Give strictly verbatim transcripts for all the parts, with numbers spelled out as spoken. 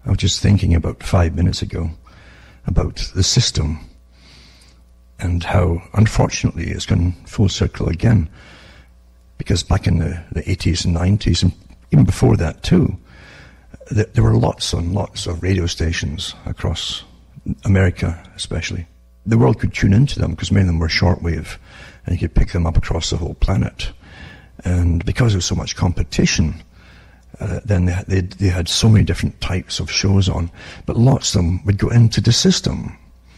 I was just thinking about five minutes ago about the system and how, unfortunately, it's gone full circle again. Because back in the, the eighties and nineties, and even before that too, th there were lots and lots of radio stations across America, especially. The world could tune into them because many of them were shortwave, and you could pick them up across the whole planet. And because there was so much competition, uh, then they, they, they had so many different types of shows on, but lots of them would go into the system.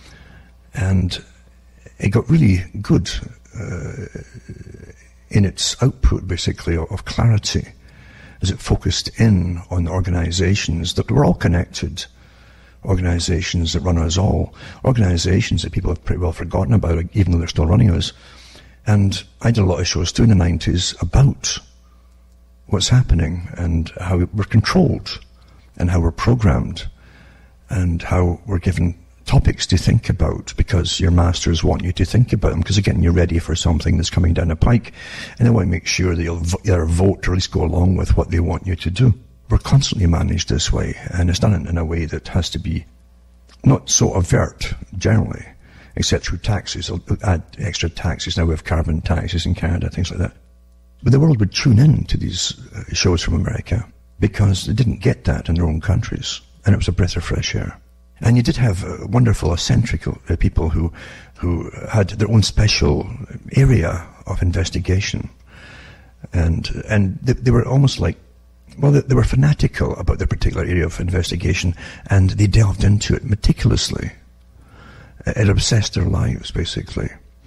And it got really good uh, in its output, basically, of, of clarity, as it focused in on organizations that were all connected, organizations that run us all, organizations that people have pretty well forgotten about, even though they're still running us. And I did a lot of shows too in the nineties about what's happening and how we're controlled and how we're programmed and how we're given topics to think about because your masters want you to think about them, because again, you're ready for something that's coming down the pike and they want to make sure that you'll either vote or at least go along with what they want you to do. We're constantly managed this way, and it's done in a way that has to be not so overt generally, except through taxes. They'll add extra taxes. Now we have carbon taxes in Canada, things like that. But the world would tune in to these shows from America because they didn't get that in their own countries, and it was a breath of fresh air. And you did have uh, wonderful, eccentric uh, people who who had their own special area of investigation, and and they, they were almost like, well, they, they were fanatical about their particular area of investigation, and they delved into it meticulously. It obsessed their lives, basically.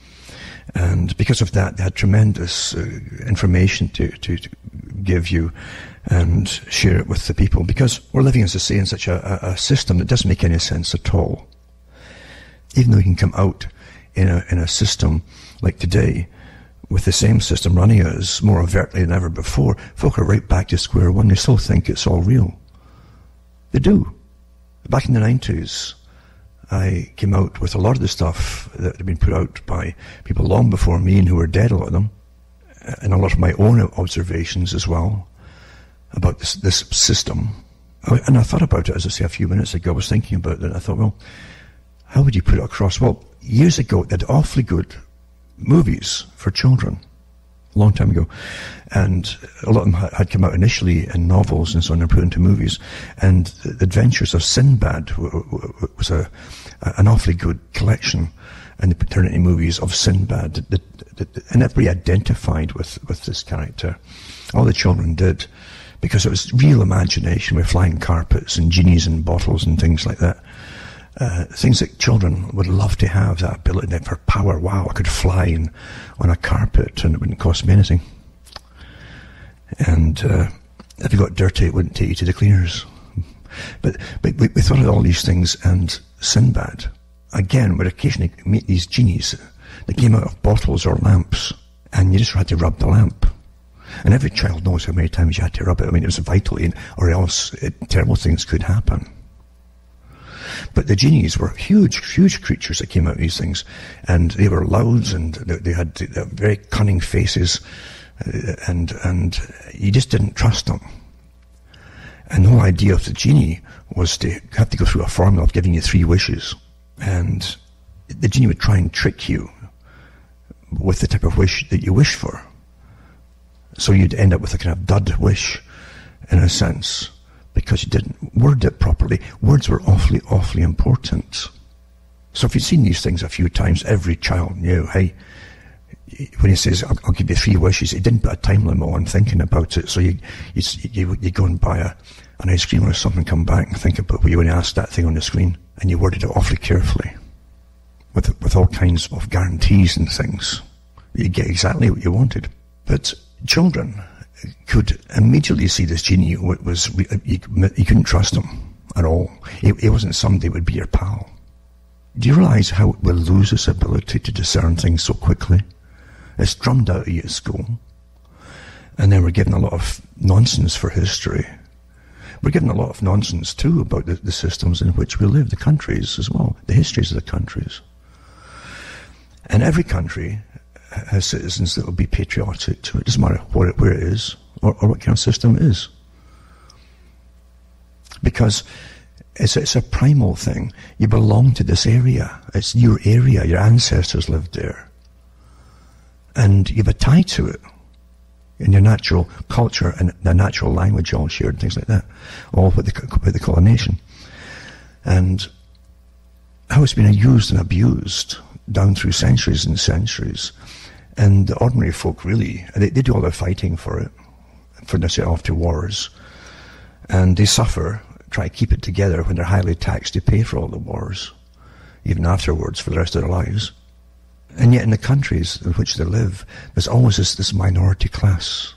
And because of that, they had tremendous uh, information to, to, to give you and share it with the people. Because we're living, as I say, in such a, a system that doesn't make any sense at all. Even though you can come out in a, in a system like today, with the same system running us more overtly than ever before, folk are right back to square one. They still think it's all real. They do. Back in the nineties, I came out with a lot of the stuff that had been put out by people long before me and who were dead, a lot of them, and a lot of my own observations as well about this, this system. And I thought about it, as I say, a few minutes ago. I was thinking about it, and I thought, well, how would you put it across? Well, years ago, they had awfully good movies for children, a long time ago, and a lot of them had come out initially in novels and so on and put into movies. And the Adventures of Sinbad was a an awfully good collection, and they turned it into movies of Sinbad, and everybody identified with with this character. All the children did, because it was real imagination with flying carpets and genies and bottles and things like that. Uh, things that children would love to have, that ability for power. Wow, I could fly in, on a carpet and it wouldn't cost me anything. And uh, if you got dirty, it wouldn't take you to the cleaners. But, but we, we thought of all these things, and Sinbad, again, would occasionally meet these genies that came out of bottles or lamps, and you just had to rub the lamp. And every child knows how many times you had to rub it. I mean, it was vital, or else it, terrible things could happen. But the genies were huge, huge creatures that came out of these things, and they were loud, and they had very cunning faces, and and you just didn't trust them. And the whole idea of the genie was to have to go through a formula of giving you three wishes, and the genie would try and trick you with the type of wish that you wish for. So you'd end up with a kind of dud wish, in a sense, because you didn't word it properly. Words were awfully, awfully important. So if you'd seen these things a few times, every child knew, hey, when he says, I'll, I'll give you three wishes, he didn't put a time limit on thinking about it. So you you, you, you go and buy a, an ice cream or something, come back and think about what you want to ask that thing on the screen, and you worded it awfully carefully, with, with all kinds of guarantees and things. You get exactly what you wanted. But children could immediately see this genie was, you, you couldn't trust him at all. It, it wasn't somebody who would be your pal. Do you realize how we'll lose this ability to discern things so quickly? It's drummed out of you at school. And then we're given a lot of nonsense for history. We're given a lot of nonsense too about the, the systems in which we live, the countries as well, the histories of the countries. And every country has citizens that will be patriotic to it. It doesn't matter what it, where it is, or, or what kind of system it is. Because It's, it's a primal thing. You belong to this area. It's your area. Your ancestors lived there. And you have a tie to it. In your natural culture and the natural language all shared, things like that. All what they, what they call a nation. And how it's been used and abused down through centuries and centuries. And the ordinary folk really, they, they do all their fighting for it, for they set off to wars. And they suffer, try to keep it together when they're highly taxed to pay for all the wars, even afterwards for the rest of their lives. And yet in the countries in which they live, there's always this, this minority class.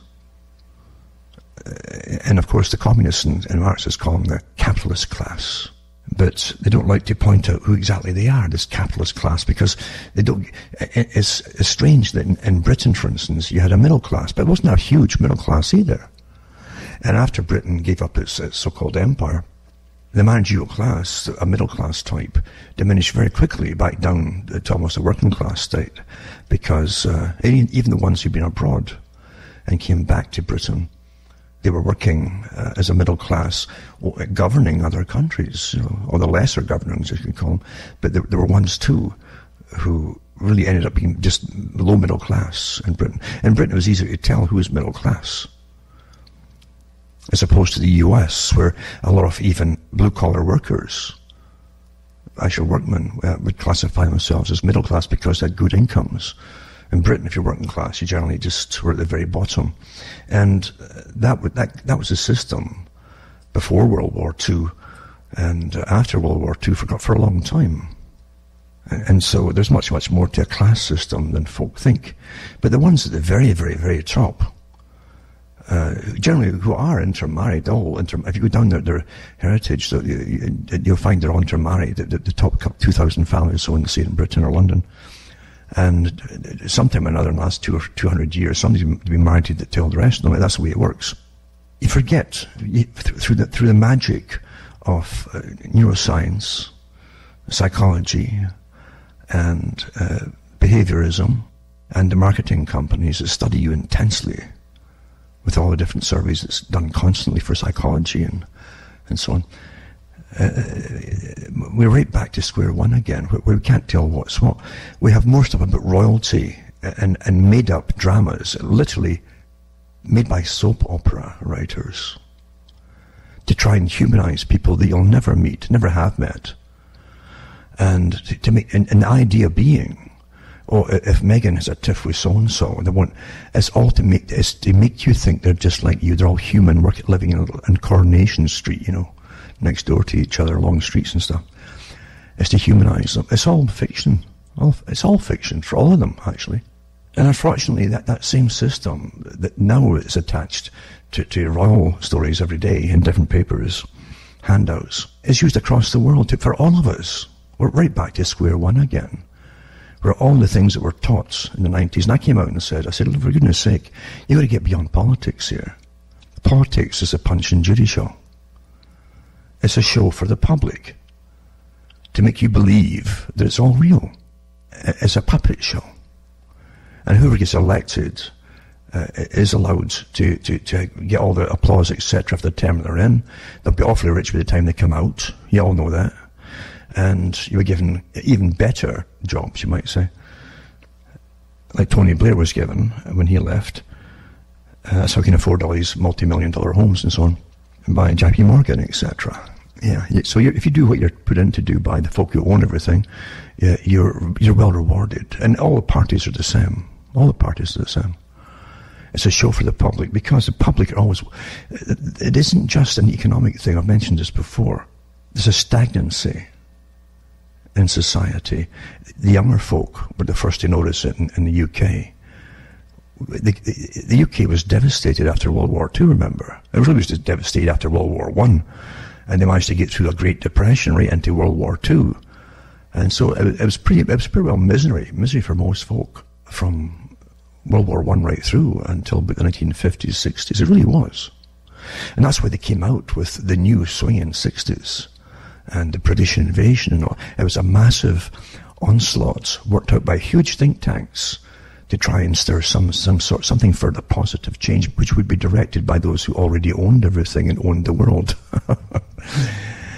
And of course the communists and, and Marxists call them the capitalist class. But they don't like to point out who exactly they are, this capitalist class, because they don't. It's, it's strange that in, in Britain, for instance, you had a middle class, but it wasn't a huge middle class either. And after Britain gave up its, its so-called empire, the managerial class, a middle class type, diminished very quickly back down to almost a working class state, because uh, even the ones who'd been abroad and came back to Britain, they were working uh, as a middle class, governing other countries, you know, or the lesser governors, as you could call them. But there, there were ones too who really ended up being just low middle class in Britain. In Britain, it was easy to tell who was middle class, as opposed to the U S, where a lot of even blue-collar workers, actual workmen, uh, would classify themselves as middle class because they had good incomes. In Britain, if you're working class, you generally just were at the very bottom. And that that that was the system before World War Two and after World War Two for, for a long time. And so there's much, much more to a class system than folk think. But the ones at the very, very, very top, uh, generally who are intermarried, all inter if you go down their, their heritage, so you, you'll find they're all intermarried, the, the, the top two thousand families, so in, say, in Britain or London. And sometime or another in the last two or two hundred years, somebody's been married to, to all the rest of them. That's the way it works. You forget, you, through, the, through the magic of uh, neuroscience, psychology, and uh, behaviorism, and the marketing companies that study you intensely with all the different surveys that's done constantly for psychology and, and so on. Uh, we're right back to square one again, where we can't tell what's what. We have more stuff about royalty and, and made-up dramas, literally made by soap opera writers, to try and humanize people that you'll never meet, never have met. And to, to make, and, and the idea being, or if Meghan has a tiff with so-and-so, they want, it's all to make, it's to make you think they're just like you, they're all human, work, living in, in Coronation Street, you know, next door to each other along streets and stuff. It's to humanize them. It's all fiction. All, it's all fiction for all of them, actually. And unfortunately, that, that same system that now is attached to, to royal stories every day in different papers, handouts, is used across the world to, for all of us. We're right back to square one again, where all the things that were taught in the nineties, and I came out and said, I said, for goodness sake, you've got to get beyond politics here. Politics is a punch and judy show. It's a show for the public to make you believe that it's all real. It's a puppet show. And whoever gets elected uh, is allowed to, to, to get all the applause, et cetera, for the term they're in. They'll be awfully rich by the time they come out. You all know that. And you were given even better jobs, you might say, like Tony Blair was given when he left. Uh, that's how he can afford all these multi-million dollar homes and so on, by J P Morgan, et cetera. Yeah, so you're, if you do what you're put in to do by the folk who own everything, yeah, you're you're well rewarded. And all the parties are the same. All the parties are the same. It's a show for the public, because the public are always... It isn't just an economic thing. I've mentioned this before. There's a stagnancy in society. The younger folk were the first to notice it in, in the U K. The, the, the U K was devastated after World War Two, remember? It really was just devastated after World War One. And they managed to get through a Great Depression right into World War Two. And so it, it was pretty, it was pretty well misery, misery for most folk from World War One right through until about the nineteen fifties, sixties. It really was. And that's why they came out with the new swinging sixties and the British invasion and all. It was a massive onslaught worked out by huge think tanks to try and stir some, some sort, something for the positive change, which would be directed by those who already owned everything and owned the world. And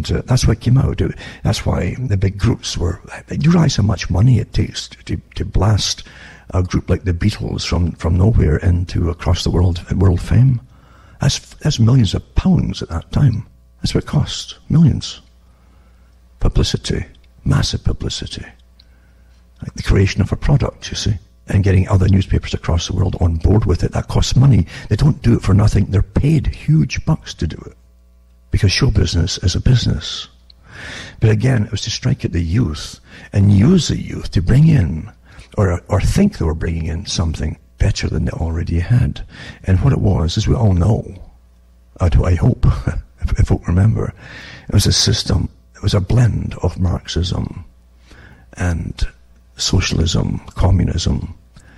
And uh, that's what came out. That's why the big groups were... Do you realize how much money it takes to, to blast a group like the Beatles from, from nowhere into across the world, world fame? That's, that's millions of pounds at that time. That's what it cost. Millions. Publicity. Massive publicity. Like the creation of a product, you see. And getting other newspapers across the world on board with it. That costs money. They don't do it for nothing. They're paid huge bucks to do it. Because show business is a business. But again, it was to strike at the youth and use the youth to bring in, or or think they were bringing in something better than they already had. And what it was, as we all know, I, do, I hope, if, if folk remember, it was a system, it was a blend of Marxism and socialism, communism,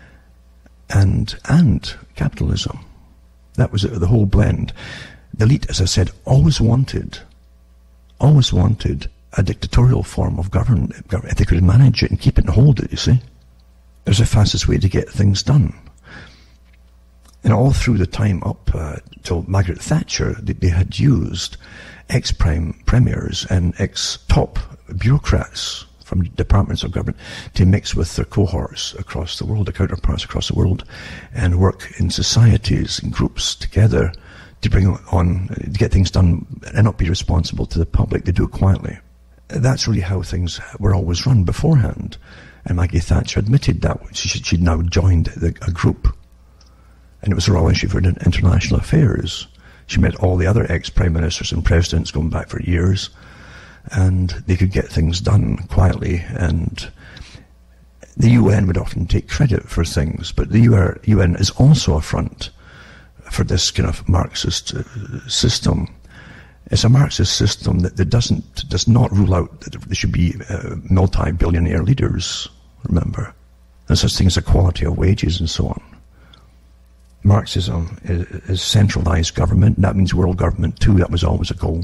and and capitalism. That was the whole blend. The elite, as I said, always wanted, always wanted a dictatorial form of government, if they could manage it and keep it and hold it, you see. It was the fastest way to get things done. And all through the time up uh, till Margaret Thatcher, they, they had used ex-prime premiers and ex-top bureaucrats from departments of government to mix with their cohorts across the world, their counterparts across the world, and work in societies and groups together to bring on, to get things done and not be responsible to the public. They do it quietly. That's really how things were always run beforehand. And Maggie Thatcher admitted that. She, she'd now joined the, a group. And it was the Royal Institute for International Affairs. She met all the other ex-prime ministers and presidents going back for years. And they could get things done quietly. And the U N would often take credit for things. But the U N is also a front for this kind of Marxist uh, system. It's a Marxist system that, that doesn't, does not rule out that there should be uh, multi-billionaire leaders, remember. There's such thing as equality of wages and so on. Marxism is, is centralized government. That means world government too. That was always a goal.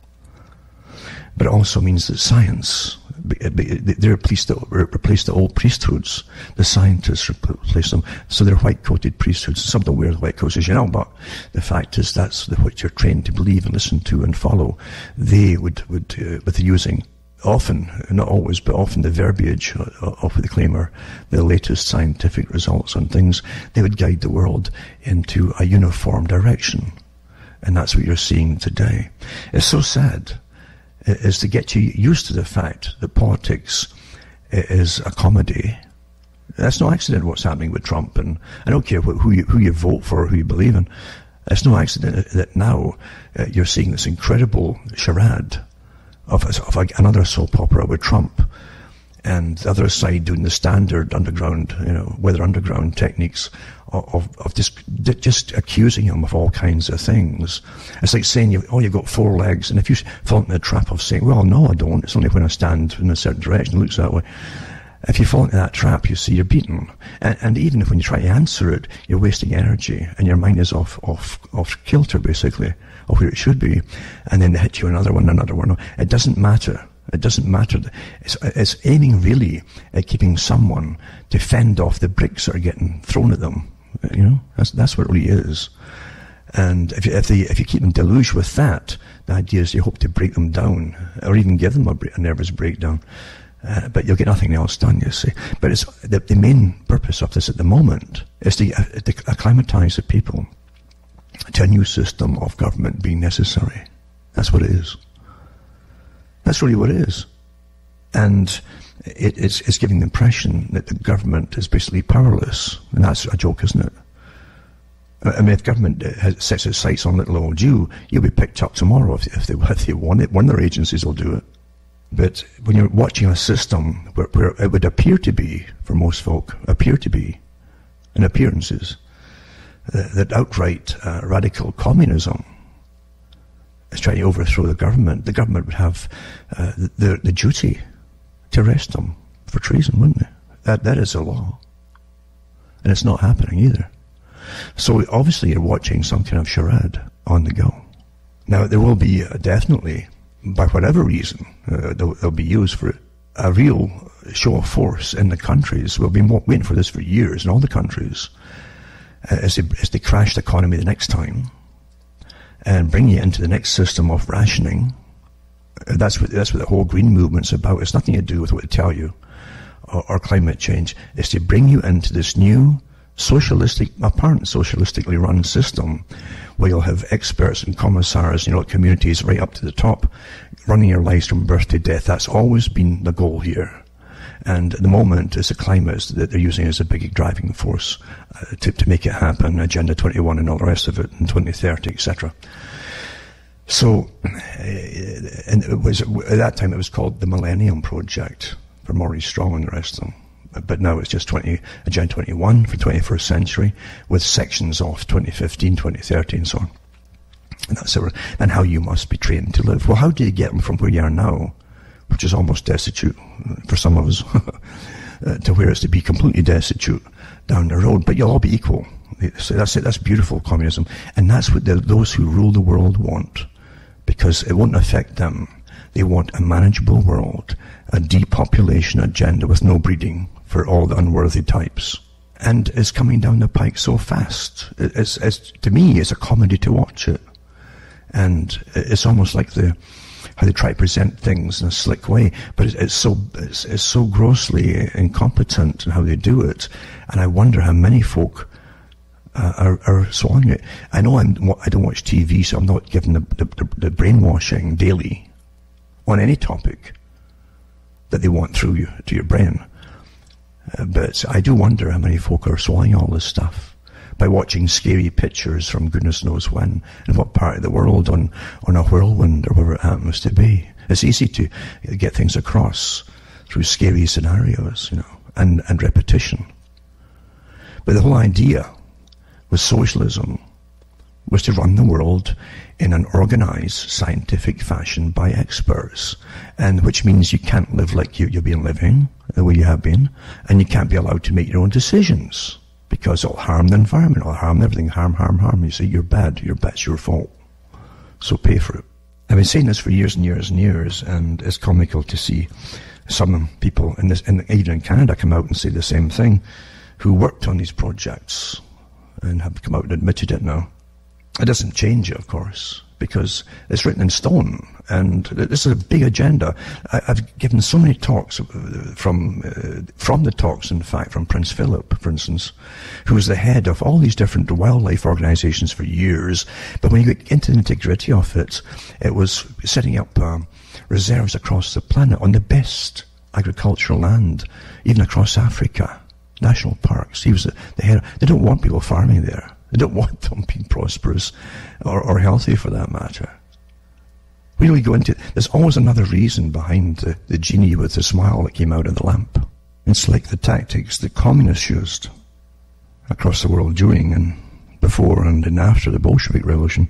But it also means that science, they replaced the, replaced the old priesthoods. The scientists replaced them. So they're white-coated priesthoods. Some don't wear the white coats, as you know, but the fact is that's what you're trained to believe and listen to and follow. They would, would uh, with the using, often, not always, but often the verbiage of the claimer, the latest scientific results on things, they would guide the world into a uniform direction. And that's what you're seeing today. It's so sad. Is to get you used to the fact that politics is a comedy. That's no accident what's happening with Trump, and I don't care who you, who you vote for or who you believe in. It's no accident that now uh, you're seeing this incredible charade of, of another soap opera with Trump, and the other side doing the standard underground, you know, weather underground techniques of, of just, just accusing him of all kinds of things. It's like saying, you, oh, you've got four legs, and if you fall into the trap of saying, well, no, I don't, it's only when I stand in a certain direction, it looks that way. If you fall into that trap, you see you're beaten. And, and even if when you try to answer it, you're wasting energy, and your mind is off, off, off kilter, basically, of where it should be. And then they hit you another one, another one. It doesn't matter. It doesn't matter. It's, it's aiming really at keeping someone to fend off the bricks that are getting thrown at them. You know, that's that's what it really is. And if you, if, they, if you keep them deluged with that, the idea is you hope to break them down, or even give them a, a nervous breakdown. Uh, but you'll get nothing else done, you see. But it's the, the main purpose of this at the moment is to, uh, to acclimatize the people to a new system of government being necessary. That's what it is. That's really what it is. And it, it's, it's giving the impression that the government is basically powerless. And that's a joke, isn't it? I mean, if government has, sets its sights on little old you, you'll be picked up tomorrow if, if, they, if they want it. One of their agencies will do it. But when you're watching a system where, where it would appear to be, for most folk, appear to be, in appearances, uh, that outright uh, radical communism is trying to overthrow the government, the government would have uh, the, the duty to arrest them for treason, wouldn't it? That, that is a law. And it's not happening either. So obviously you're watching some kind of charade on the go. Now there will be uh, definitely, by whatever reason, uh, they'll, they'll be used for a real show of force in the countries. We've been waiting for this for years in all the countries, uh, as, they, as they crash the economy the next time and bring you into the next system of rationing That's what, that's what the whole green movement's about. It's nothing to do with what they tell you or, or climate change. It's to bring you into this new socialistic, apparent socialistically run system where you'll have experts and commissars, you know, communities right up to the top, running your lives from birth to death. That's always been the goal here. And at the moment, it's the climate that they're using as a big driving force uh, to, to make it happen, Agenda twenty-one and all the rest of it, and twenty thirty, et cetera. So, uh, and it was, at that time, it was called the Millennium Project for Maurice Strong and the rest of them. But now it's just twenty, Agenda twenty-one for twenty-first century, with sections off twenty fifteen, twenty thirty, and so on. And that's how, and how you must be trained to live. Well, how do you get them from where you are now, which is almost destitute for some of us, uh, to where it's to be completely destitute down the road? But you'll all be equal. So that's it. That's beautiful communism, and that's what the, those who rule the world want, because it won't affect them. They want a manageable world, a depopulation agenda with no breeding for all the unworthy types. And it's coming down the pike so fast. It's, it's, to me, it's a comedy to watch it. And it's almost like the how they try to present things in a slick way, but it's, it's so it's, it's so grossly incompetent in how they do it. And I wonder how many folk uh, are, are swallowing it. I know I'm, I don't watch T V, so I'm not given the, the, the brainwashing daily on any topic that they want through you to your brain. Uh, but I do wonder how many folk are swallowing all this stuff by watching scary pictures from goodness knows when, in what part of the world, on, on a whirlwind or wherever it happens to be. It's easy to get things across through scary scenarios, you know, and, and repetition. But the whole idea with socialism was to run the world in an organized, scientific fashion by experts, and which means you can't live like you, you've been living, the way you have been, and you can't be allowed to make your own decisions, because it'll harm the environment, it'll harm everything, harm, harm, harm. You say, you're bad, you're bad, it's your fault, so pay for it. I've been saying this for years and years and years, and it's comical to see some people, in this, in, even in Canada, come out and say the same thing, who worked on these projects, and have come out and admitted it now. It doesn't change it, of course, because it's written in stone, and this is a big agenda. I, I've given so many talks from uh, from the talks, in fact, from Prince Philip, for instance, who was the head of all these different wildlife organizations for years. But when you get into the nitty-gritty of it, it was setting up um, reserves across the planet on the best agricultural land, even across Africa, national parks. He was the, the head. They don't want people farming there. They don't want them being prosperous or, or healthy, for that matter. We really go into, there's always another reason behind the, the genie with the smile that came out of the lamp. It's like the tactics that communists used across the world during and before and, and after the Bolshevik Revolution,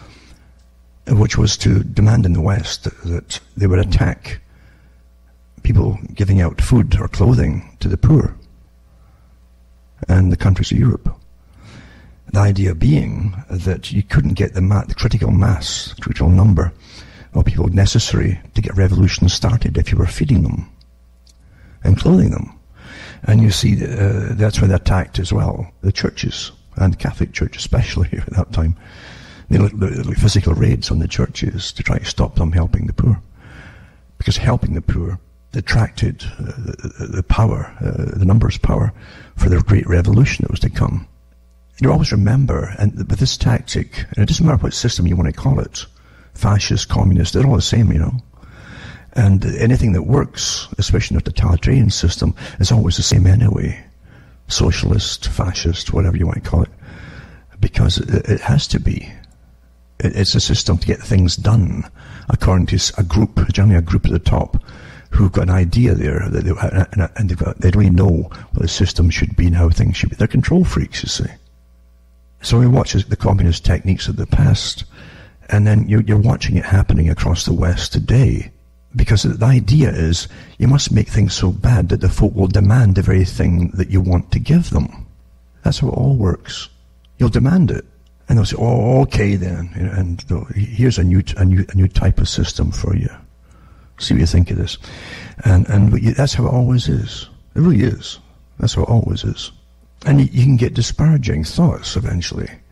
which was to demand in the West that, that they would attack people giving out food or clothing to the poor and the countries of Europe. The idea being that you couldn't get the, ma- the critical mass, critical number of people necessary to get revolutions started if you were feeding them and clothing them. And you see, uh, that's when they attacked as well the churches, and the Catholic Church especially at that time. They looked at physical raids on the churches to try to stop them helping the poor. Because helping the poor attracted uh, the, the power, uh, the numbers power, for the great revolution that was to come. You always remember, and with this tactic, and it doesn't matter what system you want to call it, fascist, communist, they're all the same, you know. And anything that works, especially in a totalitarian system, is always the same anyway. Socialist, fascist, whatever you want to call it. Because it, it has to be. It, it's a system to get things done according to a group, generally a group at the top, who've got an idea there, that they, and they've got, they really know what the system should be and how things should be. They're control freaks, you see. So we watch the communist techniques of the past, and then you're, you're watching it happening across the West today, because the idea is you must make things so bad that the folk will demand the very thing that you want to give them. That's how it all works. You'll demand it, and they'll say, "Oh, okay then," and here's a new, a new, a new type of system for you. See what you think of this, and and that's how it always is. It really is. That's how it always is. And you, you can get disparaging thoughts eventually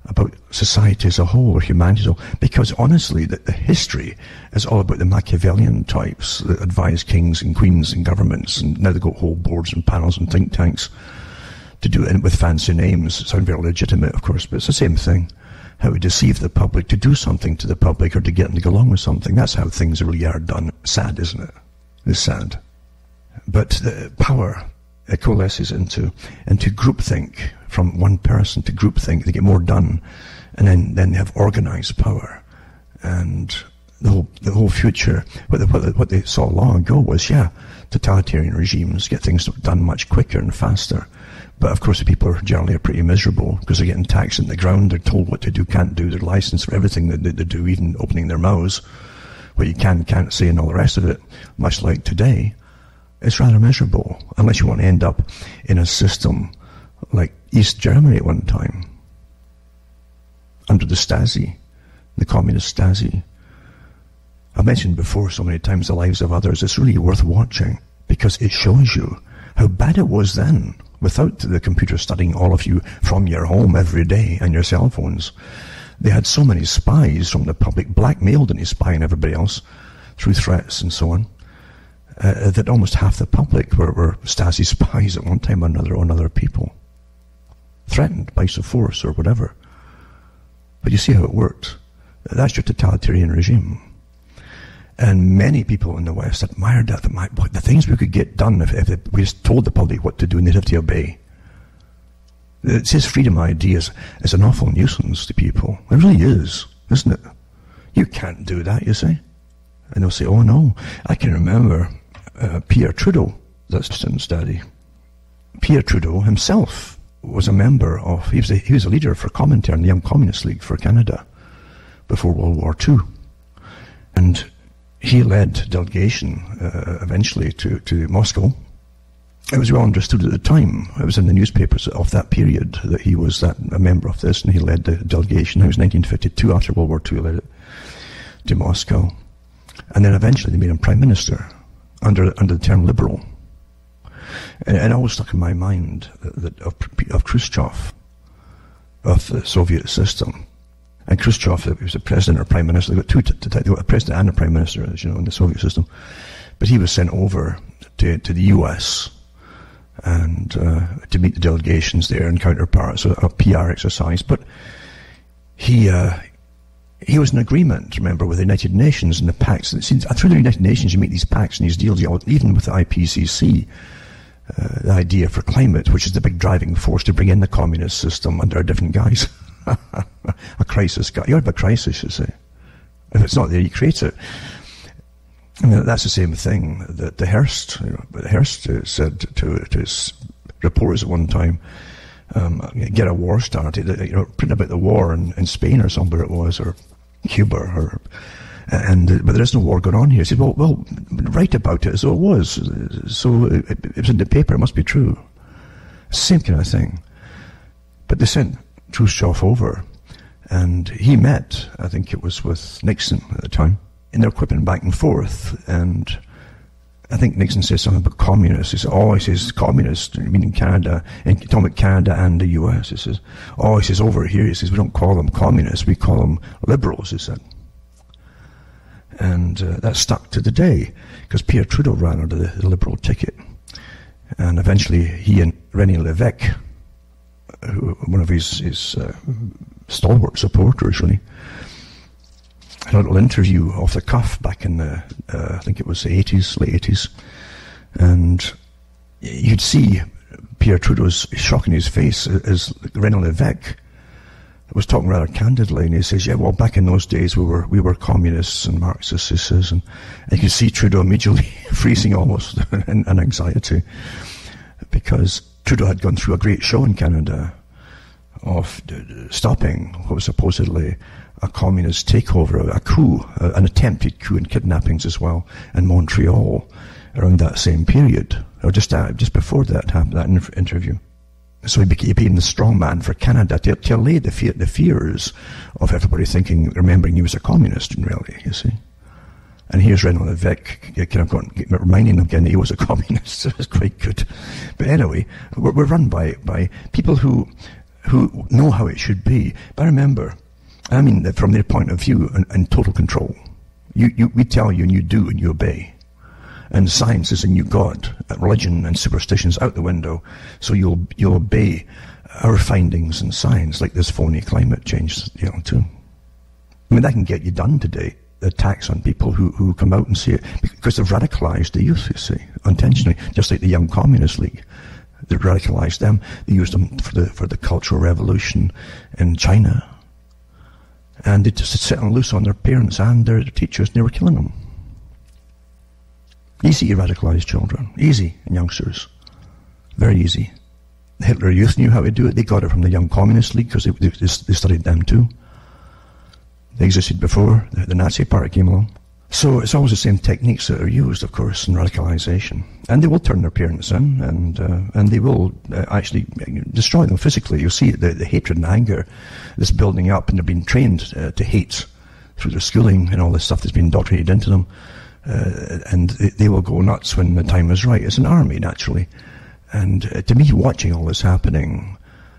about society as a whole, or humanity as a whole, because honestly, the, the history is all about the Machiavellian types that advise kings and queens and governments, and now they've got whole boards and panels and think tanks to do it with fancy names. It sounds very legitimate, of course, but it's the same thing. How we deceive the public to do something to the public, or to get them to go along with something. That's how things really are done. Sad, isn't it? It's sad. But the power, it coalesces into into groupthink, from one person to groupthink. They get more done, and then, then they have organized power. And the whole the whole future, what they, what, they, what they saw long ago was, yeah, totalitarian regimes get things done much quicker and faster. But of course the people are generally are pretty miserable, because they're getting taxed in the ground, they're told what to do, can't do, they're licensed for everything that they, they do, even opening their mouths, what you can, can't say, and all the rest of it, much like today. It's rather miserable, unless you want to end up in a system like East Germany at one time, under the Stasi, the communist Stasi. I've mentioned before so many times the lives of others. It's really worth watching, because it shows you how bad it was then, without the computer studying all of you from your home every day and your cell phones. They had so many spies from the public, blackmailed into spying everybody else through threats and so on. Uh, that almost half the public were, were Stasi spies at one time or another on other people, threatened by some force or whatever. But you see how it worked. That's your totalitarian regime. And many people in the West admired that. The, the things we could get done if, if we just told the public what to do and they'd have to obey. It says freedom ideas is an awful nuisance to people. It really is, isn't it? You can't do that, you say. And they'll say, oh no. I can remember uh, Pierre Trudeau, that's in study. Pierre Trudeau himself was a member of, he was a, he was a leader for Comintern, the Young Communist League for Canada, before World War Two. And he led a delegation uh, eventually to, to Moscow. It was well understood at the time. It was in the newspapers of that period that he was that, a member of this, and he led the delegation. It was nineteen fifty-two, after World War Two, he led it to Moscow. And then eventually they made him Prime Minister under under the term liberal. And it always stuck in my mind that of, of Khrushchev, of the Soviet system. And Khrushchev, he was a president or prime minister. They got two, t- t- they got a president and a prime minister, as you know, in the Soviet system. But he was sent over to, to the U S and uh, to meet the delegations there and counterparts, a, a P R exercise. But he uh, he was in agreement, remember, with the United Nations and the pacts. Through the United Nations, you make these pacts and these deals, you know, even with the I P C C. Uh, the idea for climate, which is the big driving force to bring in the communist system under a different guise. A crisis guy. You have a crisis, you say. If it's not there, you create it. I mean, that's the same thing that the Hearst, you know, Hearst said to, to his reporters at one time, um, get a war started, you know, print about the war in, in Spain or somewhere it was, or Cuba, or and but there is no war going on here. He said, well, well, write about it as though it was. So it, it was in the paper, it must be true. Same kind of thing. But they sent Khrushchev over, and he met, I think it was with Nixon at the time, and they're quipping back and forth, and I think Nixon says something about communists. He says, oh, he says communists, meaning Canada, and talking about Canada and the U S. He says, oh, he says, over here, he says, we don't call them communists, we call them liberals, he said. And uh, that stuck to the day, because Pierre Trudeau ran under the, the liberal ticket. And eventually he and René Lévesque, who, one of his, his uh, stalwart supporters, really, had a little interview off the cuff back in the, uh, I think it was the eighties, late eighties. And you'd see Pierre Trudeau's shock in his face as René Lévesque was talking rather candidly, and he says, yeah, well, back in those days we were we were communists and Marxists, he says, and, and you can see Trudeau immediately freezing almost in, in anxiety, because Trudeau had gone through a great show in Canada of stopping what was supposedly a communist takeover, a coup, an attempted coup, and kidnappings as well in Montreal around that same period, or just uh, just before that happened, that in- interview. So he became the strong man for Canada to, to allay the, fear, the fears of everybody thinking, remembering he was a communist in reality, you see. And here's René Lévesque kind of going, reminding them again that he was a communist. So it's quite good. But anyway, we're, we're run by, by people who who know how it should be. But remember, I mean that from their point of view, and, and total control. You, you, we tell you and you do and you obey. And science is a new god. Religion and superstition's out the window. So you'll, you'll obey our findings in science, like this phony climate change, you know, too. I mean, that can get you done today. Attacks on people who, who come out and see it. Because they've radicalized the youth, you see, intentionally. Just like the Young Communist League. They radicalized them. They used them for the, for the Cultural Revolution in China. And they just set them loose on their parents and their teachers, and they were killing them. Easy to radicalize children. Easy, and youngsters. Very easy. The Hitler Youth knew how to do it. They got it from the Young Communist League because they, they, they studied them too. They existed before the, the Nazi Party came along. So it's always the same techniques that are used, of course, in radicalization. And they will turn their parents in, and uh, and they will uh, actually destroy them physically. You'll see the, the hatred and anger that's building up, and they're being trained uh, to hate through their schooling and all this stuff that's been indoctrinated into them. Uh, and they, they will go nuts when the time is right. It's an army, naturally. And uh, to me, watching all this happening,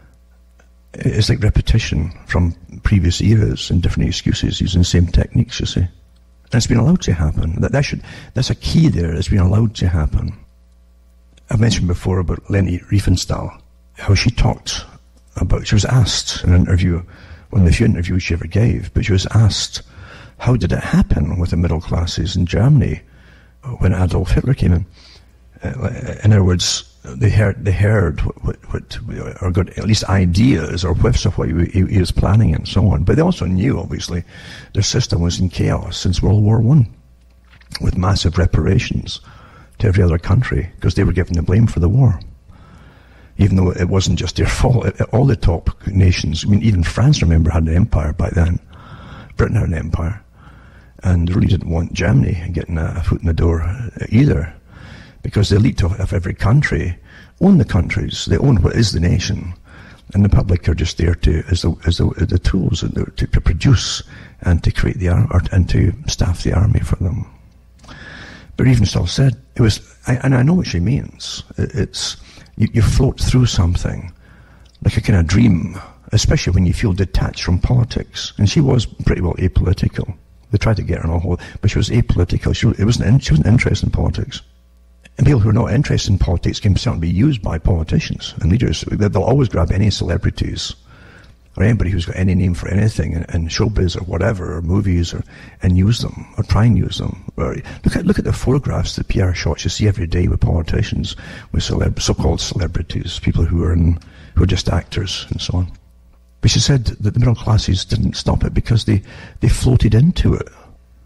it's like repetition from previous eras and different excuses using the same techniques, you see. And it's been allowed to happen. That, that should, that's a key there. It's been allowed to happen. I've mentioned before about Leni Riefenstahl, how she talked about, she was asked in an interview, one of the few interviews she ever gave, but she was asked, how did it happen with the middle classes in Germany when Adolf Hitler came in? Uh, in other words, they heard, they heard what, what, what, or got at least ideas or whiffs of what he, he, he was planning and so on. But they also knew, obviously, their system was in chaos since World War One, with massive reparations to every other country because they were given the blame for the war. Even though it wasn't just their fault, it, all the top nations, I mean, even France, remember, had an empire by then. Britain had an empire, and really didn't want Germany getting a foot in the door either. Because the elite of, of every country own the countries. They own what is the nation. And the public are just there to, as the, as the, the tools to, to produce and to create the army, and to staff the army for them. But Riefenstahl said, it was, I, and I know what she means. It's, you, you float through something, like a kind of dream, especially when you feel detached from politics. And she was pretty well apolitical. They tried to get her on a whole, but she was apolitical. She, it wasn't, she wasn't interested in politics. And people who are not interested in politics can certainly be used by politicians and leaders. They'll always grab any celebrities or anybody who's got any name for anything in, in showbiz or whatever, or movies, or and use them, or try and use them. Or look at look at the photographs, the P R shots you see every day with politicians, with celeb, so-called celebrities, people who are in, who are just actors and so on. But she said that the middle classes didn't stop it because they, they floated into it.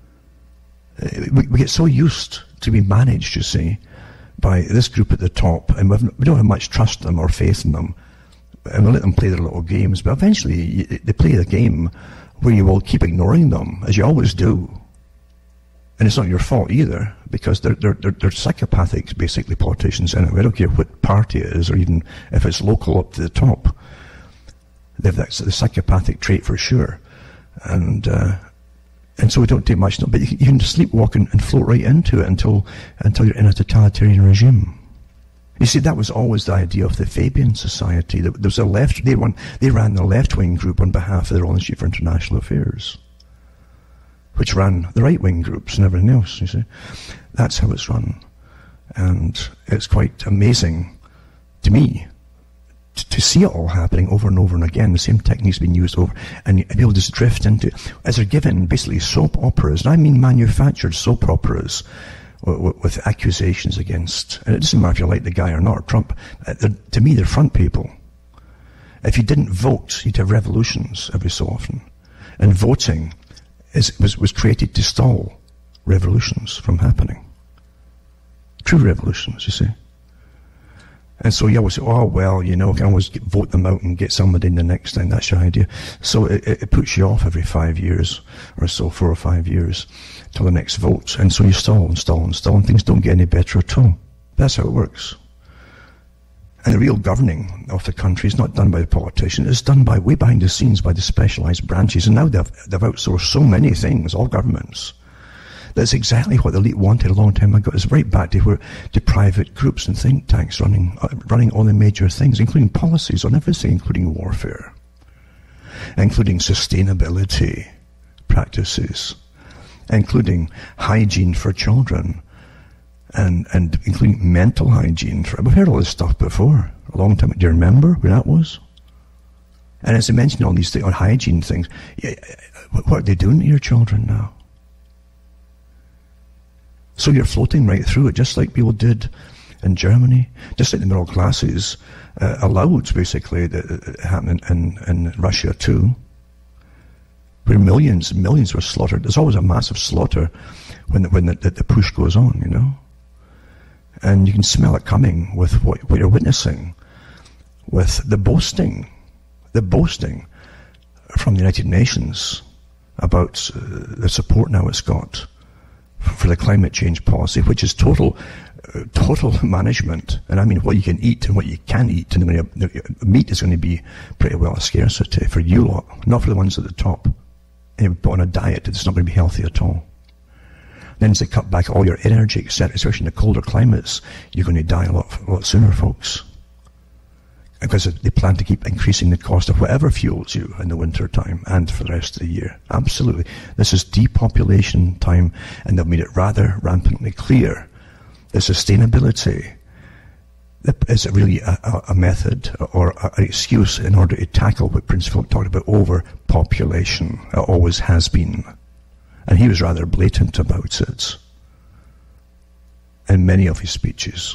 We, we get so used to be managed, you see, by this group at the top, and we don't have much trust in them or faith in them, and we let them play their little games, but eventually they play the game where you will keep ignoring them, as you always do. And it's not your fault either, because they're, they're, they're, they're psychopathic, basically, politicians anyway. I don't care what party it is, or even if it's local up to the top. They have that the psychopathic trait for sure. And, uh, And so we don't take much, but you can, you can sleepwalk and, and float right into it until until you're in a totalitarian regime. You see, that was always the idea of the Fabian Society. There was a left, they, won, they ran the left-wing group on behalf of the Royal Institute for International Affairs, which ran the right-wing groups and everything else, you see. That's how it's run. And it's quite amazing to me to see it all happening over and over and again, the same techniques being used over, and people just drift into it, as they're given basically soap operas, and I mean manufactured soap operas, with, with accusations against, and it doesn't matter if you like the guy or not, or Trump, to me they're front people. If you didn't vote, you'd have revolutions every so often, and voting is, was, was created to stall revolutions from happening. True revolutions, you see. And so you always say, oh, well, you know, I can always get, vote them out and get somebody in the next time. That's your idea. So it, it puts you off every five years or so, four or five years, till the next vote. And so you stall and stall and stall, and things don't get any better at all. That's how it works. And the real governing of the country is not done by the politicians. It's done by way behind the scenes by the specialized branches. And now they've, they've outsourced so many things, all governments, That's exactly what the elite wanted a long time ago. It's right back to where to private groups and think tanks running uh, running all the major things, including policies on everything, including warfare, including sustainability practices, including hygiene for children, and and including mental hygiene. For, we've heard all this stuff before a long time. Do you remember where that was? And as I mentioned, all these things on hygiene things, what are they doing to your children now? So you're floating right through it, just like people did in Germany, just like the middle classes uh, allowed, basically, that it happened in, in Russia too, where millions and millions were slaughtered. There's always a massive slaughter when the, when the, the, the push goes on, you know. And you can smell it coming with what, what you're witnessing, with the boasting, the boasting from the United Nations about uh, the support now it's got for the climate change policy, which is total uh, total management. And I mean what you can eat and what you can eat. And the, the meat is going to be pretty well a scarcity for you lot, not for the ones at the top. And you put on a diet that's not going to be healthy at all. Then as they cut back all your energy, et cetera, especially in the colder climates, you're going to die a lot, a lot sooner, folks. Because they plan to keep increasing the cost of whatever fuels you in the winter time and for the rest of the year. Absolutely. This is depopulation time, and they've made it rather rampantly clear that sustainability is really a, a, a method or a, an excuse in order to tackle what Prince Philip talked about, overpopulation. It always has been. And he was rather blatant about it in many of his speeches.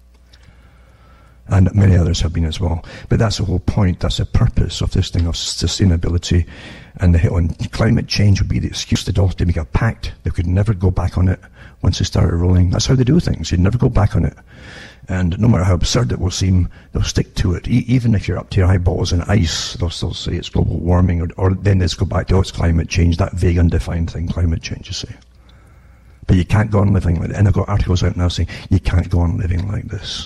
And many others have been as well. But that's the whole point. That's the purpose of this thing of sustainability. And the on climate change would be the excuse they'd all to make a pact. They could never go back on it once they started rolling. That's how they do things. You'd never go back on it. And no matter how absurd it will seem, they'll stick to it. E- even if you're up to your eyeballs in ice, they'll still say it's global warming. Or, or then let's go back to, oh, it's climate change, that vague, undefined thing, climate change, you see. But you can't go on living like that. And I've got articles out now saying you can't go on living like this.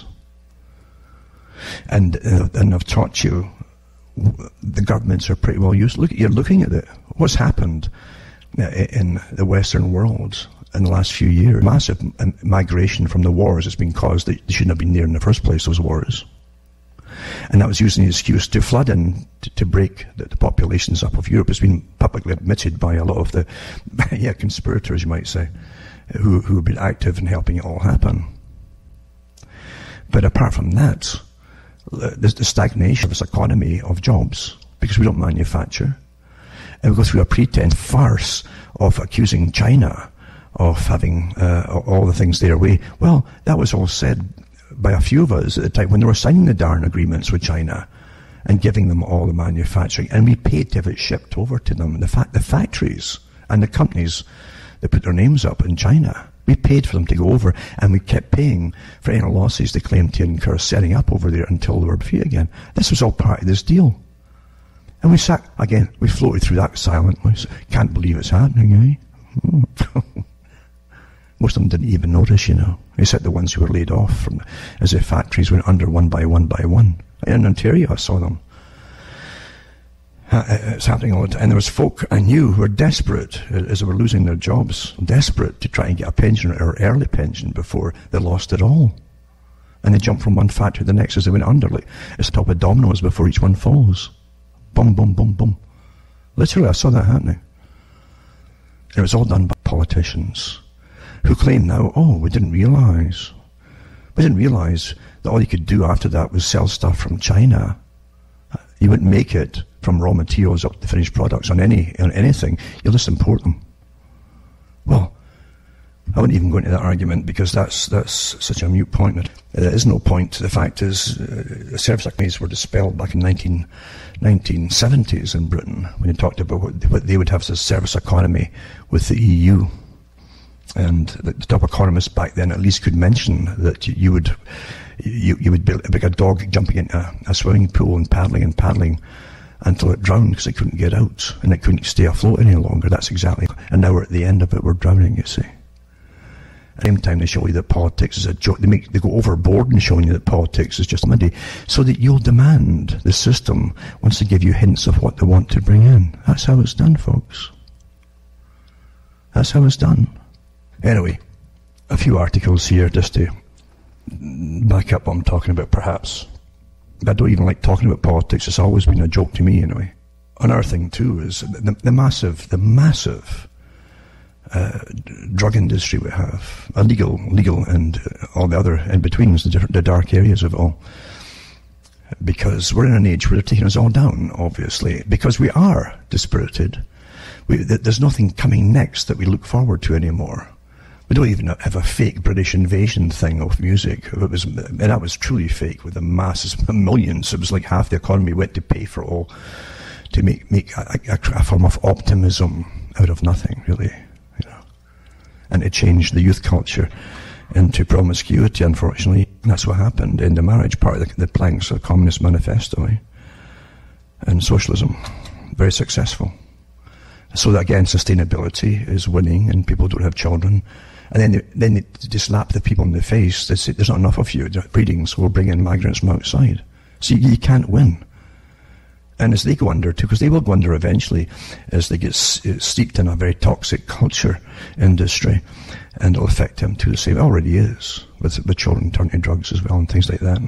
And uh, and I've taught you, the governments are pretty well used. Look, you're looking at it. What's happened in the Western world in the last few years? Massive migration from the wars that's been caused that they shouldn't have been there in the first place, those wars. And that was using the excuse to flood in, to, to break the, the populations up of Europe. It's been publicly admitted by a lot of the yeah, conspirators, you might say, who, who have been active in helping it all happen. But apart from that, there's the stagnation of this economy of jobs because we don't manufacture. And we go through a pretense farce of accusing China of having uh, all the things their way. Well, that was all said by a few of us at the time when they were signing the darn agreements with China and giving them all the manufacturing. And we paid to have it shipped over to them. The fact, the factories and the companies that put their names up in China, we paid for them to go over, and we kept paying for any losses they claimed to incur setting up over there until they were free again. This was all part of this deal. And we sat, again, we floated through that silently. Can't believe it's happening, eh? Most of them didn't even notice, you know. Except the ones who were laid off from, as their factories went under one by one by one. In Ontario, I saw them. It's happening all the time. And there was folk I knew who were desperate as they were losing their jobs, desperate to try and get a pension or early pension before they lost it all. And they jumped from one factory to the next as they went under, like it's the top of dominoes before each one falls. Boom, boom, boom, boom. Literally, I saw that happening. And it was all done by politicians who claim now, oh, we didn't realize. We didn't realize that all you could do after that was sell stuff from China. You wouldn't make it from raw materials up to finished products on any on anything. You'll just import them. Well, I wouldn't even go into that argument because that's that's such a moot point. There is no point. The fact is, uh, service companies were dispelled back in nineteen, nineteen seventies in Britain when they talked about what, what they would have as a service economy with the E U. And the, the top economists back then at least could mention that you, you would you, you would be like a dog jumping into a, a swimming pool and paddling and paddling until it drowned because it couldn't get out and it couldn't stay afloat any longer. That's exactly. And now we're at the end of it. We're drowning, you see. At the same time, they show you that politics is a joke. They make they go overboard in showing you that politics is just a comedy, so that you'll demand the system wants to give you hints of what they want to bring in. That's how it's done, folks. That's how it's done. Anyway, a few articles here just to back up what I'm talking about, perhaps. I don't even like talking about politics. It's always been a joke to me, anyway. Another thing, too, is the, the massive, the massive uh, drug industry we have. Illegal, legal, and all the other in-betweens, the, different, the dark areas of it all. Because we're in an age where they're taking us all down, obviously. Because we are dispirited. We, there's nothing coming next that we look forward to anymore. We don't even have a fake British invasion thing of music. It was, and that was truly fake with the masses, millions. It was like half the economy went to pay for all, to make make a, a, a form of optimism out of nothing, really, you know. And it changed the youth culture into promiscuity, unfortunately. And that's what happened in the marriage part of the, the planks of the Communist Manifesto, eh? And socialism, very successful. So that, again, sustainability is winning and people don't have children. And then they, then they just slap the people in the face. They say, there's not enough of you breeding, so we'll bring in migrants from outside. So you, you can't win. And as they go under too, because they will go under eventually, as they get steeped in a very toxic culture industry, and it'll affect them too, the same. It already is, with, with children turning to drugs as well and things like that.